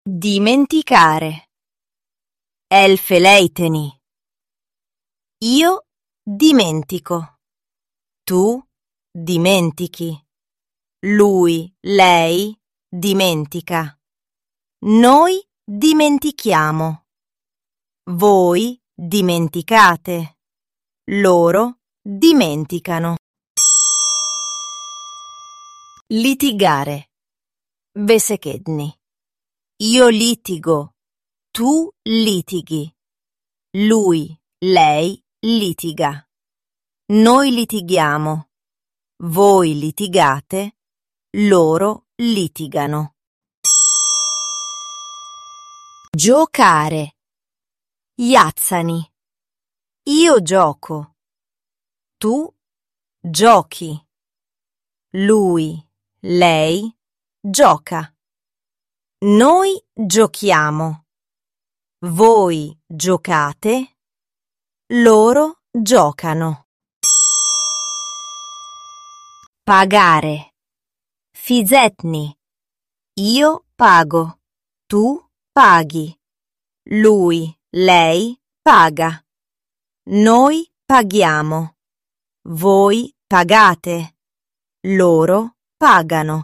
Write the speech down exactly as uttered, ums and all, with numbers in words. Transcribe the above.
Dimenticare. Elfeleiteni. Io dimentico. Tu dimentichi. Lui, lei dimentica. Noi dimentichiamo. Voi dimenticate. Loro dimenticano. Litigare. Veszekedni. Io litigo. Tu litighi. Lui, lei litiga. Noi litighiamo. Voi litigate. Loro litigano. Giocare. Iazzani. Io gioco. Tu giochi. Lui, lei gioca. Noi giochiamo. Voi giocate. Loro giocano. Pagare. Fizetni. Io pago. Tu paghi. Lui, lei paga. Noi paghiamo. Voi pagate. Loro pagano.